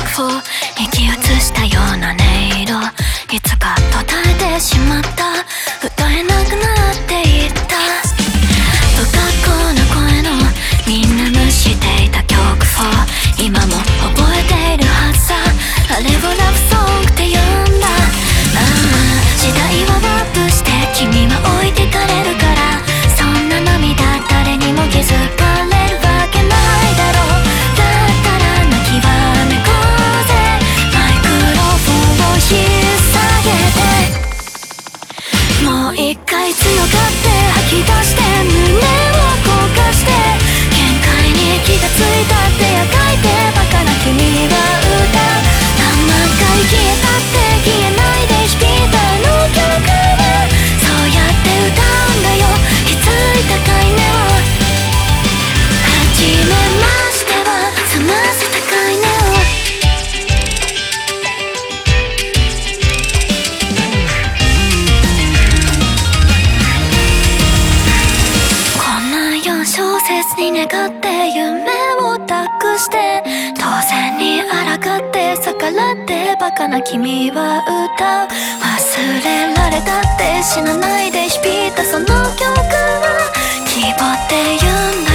を息移したような音色、いつか途絶えてしまった、歌えなくなっていった。不格好な声のみんな無視していた曲を今も覚えているはずさ。あれをラブソングって言うんだ。時代はワープして君は置いてかれるから、そんな涙誰にも気づかれるわけないだろう。だったら泣きわめこうぜ、マイクロフォンを引っ提げて、もう一回強がって吐き出して胸を焦がして、限界に気がついたってあがいてバカな君が歌う。何万回消えたって消えないで響いたあの曲はそうやって歌うんだよ。気づいたかいねを初めましては済ませたかいねを。こんな4小節に願って夢を託して、当然に抗って逆らってバカな君は歌う。忘れられたって死なないで響いたその曲は希望って言うんだ